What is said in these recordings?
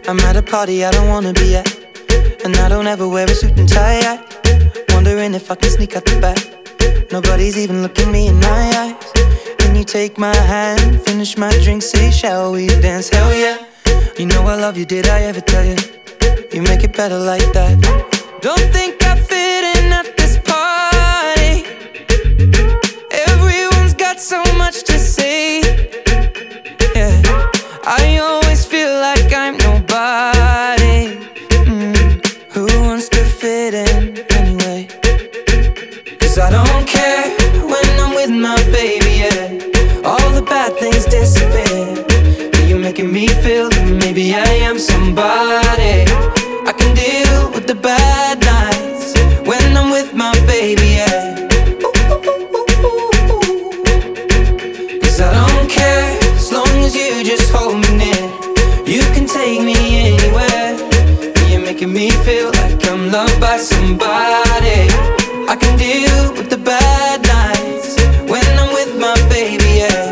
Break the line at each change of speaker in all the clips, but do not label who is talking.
I'm at a party I don't wanna be at, and I don't ever wear a suit and tie yet. Wondering if I can sneak out the back. Nobody's even looking me in my eyes. When you take my hand, finish my drink, say shall we dance? Hell yeah. You know I love you, did I ever tell you? You make it better like that. Don't think I fit in at this party. Everyone's got so much to say. Yeah, I always feel like I'm nobody. Who wants to fit in anyway? 'Cause I don't care when I'm with my baby, yeah. All the bad things disappear. You're making me feel that maybe I am somebody. I can deal with the bad nights when I'm with my baby, yeah. 'Cause I don't care as long as you just hold me near. You can take me anywhere. You're making me feel like I'm loved by somebody. I can deal with the bad nights when I'm with my baby, yeah.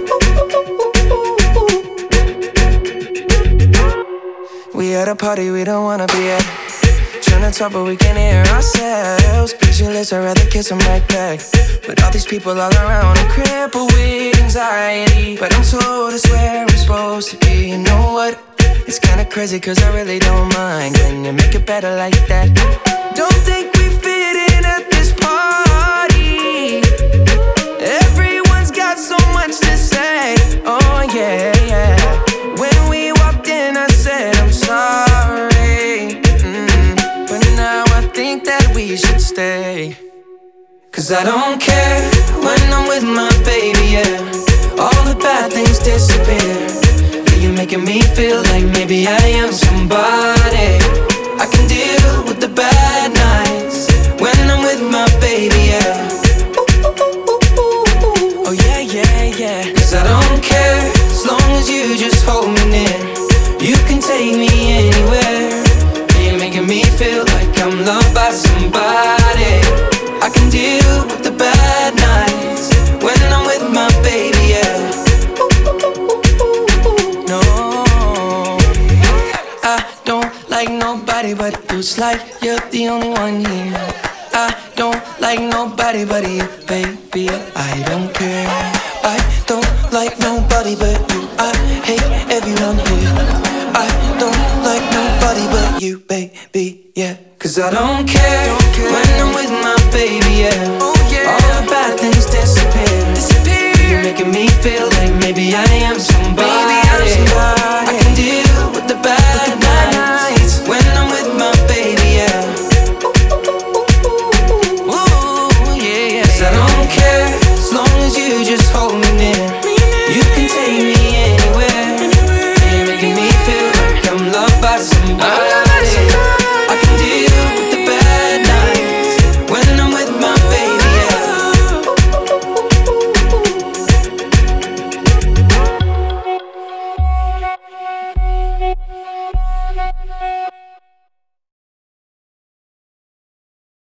We at a party we don't wanna be at. Trying to talk but we can't hear ourselves. Pictureless, I'd rather kiss them right back. But all these people all around, I'm crippled with anxiety. But I'm told it's where I'm supposed to be. You know what? It's kinda crazy 'cause I really don't mind. Can you make it better like that? Don't think we fit in at this party. Everyone's got so much to say. Oh yeah, yeah. When we walked in I said I'm sorry. But now I think that we should stay. 'Cause I don't care when I'm with my baby, yeah. All the bad things disappear. You're making me feel like maybe I am somebody. I can deal with the bad nights when I'm with my baby, yeah. Oh yeah, yeah, yeah. 'Cause I don't care as long as you just hold me near. You can take me anywhere. You're making me feel like I'm loved by somebody. I can deal with the bad nights when I'm with my baby, yeah. No, I don't like nobody but you. It's like you're the only one here. I don't like nobody but you, baby. I don't care. I don't like nobody but you. I hate everyone here. I don't like nobody but you, baby, yeah. 'Cause I don't care when I'm with my baby, yeah. Oh, yeah. All the bad things disappear. You're making me feel like maybe I am somebody. I can deal with the bad nights when I'm with my baby, yeah. Ooh, yeah, yeah. 'Cause I don't care as long as you just hold me near. You can take me anywhere. You're making me feel like I'm loved by somebody.